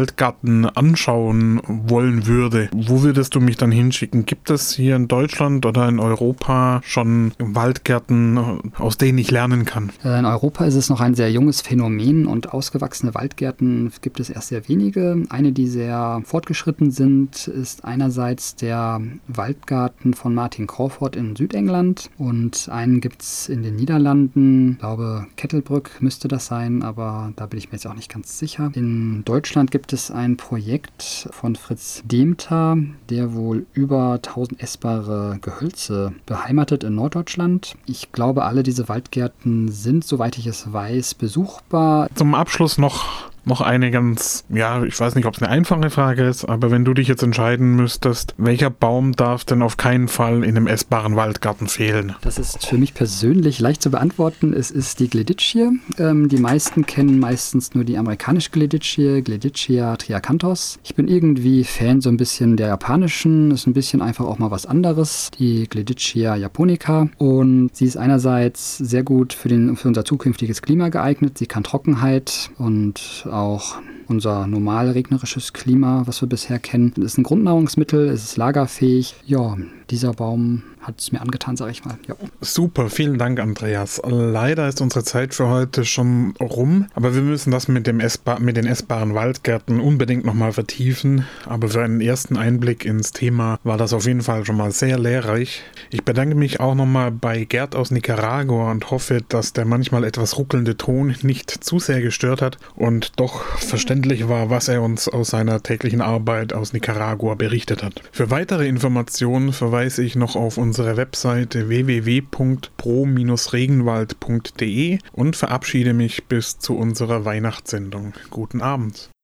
Waldgarten anschauen wollen würde, wo würdest du mich dann hinschicken? Gibt es hier in Deutschland oder in Europa schon Waldgärten, aus denen ich lernen kann? In Europa ist es noch ein sehr junges Phänomen und ausgewachsene Waldgärten gibt es erst sehr wenige. Eine, die sehr fortgeschritten sind, ist einerseits der Waldgarten von Martin Crawford in Südengland und einen gibt es in den Niederlanden, ich glaube Kettelbrück müsste das sein, aber da bin ich mir jetzt auch nicht ganz sicher. In Deutschland gibt es ein Projekt von Fritz Demter, der wohl über tausend essbare Gehölze beheimatet in Norddeutschland. Ich glaube, alle diese Waldgärten sind, soweit ich es weiß, besuchbar. Zum Abschluss noch Noch eine ganz, ja, ich weiß nicht, ob es eine einfache Frage ist, aber wenn du dich jetzt entscheiden müsstest, welcher Baum darf denn auf keinen Fall in einem essbaren Waldgarten fehlen? Das ist für mich persönlich leicht zu beantworten. Es ist die Gleditschie. Ähm, die meisten kennen meistens nur die amerikanische Gleditschie, Gleditschia triacanthos. Ich bin irgendwie Fan so ein bisschen der japanischen, ist ein bisschen einfach auch mal was anderes, die Gleditschia japonica. Und sie ist einerseits sehr gut für, den, für unser zukünftiges Klima geeignet. Sie kann Trockenheit und auch unser normal regnerisches Klima, was wir bisher kennen. Es ist ein Grundnahrungsmittel, es ist lagerfähig. Ja, dieser Baum hat es mir angetan, sage ich mal. Ja. Super, vielen Dank, Andreas. Leider ist unsere Zeit für heute schon rum, aber wir müssen das mit, dem Essbar- mit den essbaren Waldgärten unbedingt nochmal vertiefen. Aber für einen ersten Einblick ins Thema war das auf jeden Fall schon mal sehr lehrreich. Ich bedanke mich auch nochmal bei Gerd aus Nicaragua und hoffe, dass der manchmal etwas ruckelnde Ton nicht zu sehr gestört hat und doch verständlich war, was er uns aus seiner täglichen Arbeit aus Nicaragua berichtet hat. Für weitere Informationen verweise ich noch auf unsere Webseite w w w punkt pro regenwald punkt de und verabschiede mich bis zu unserer Weihnachtssendung. Guten Abend.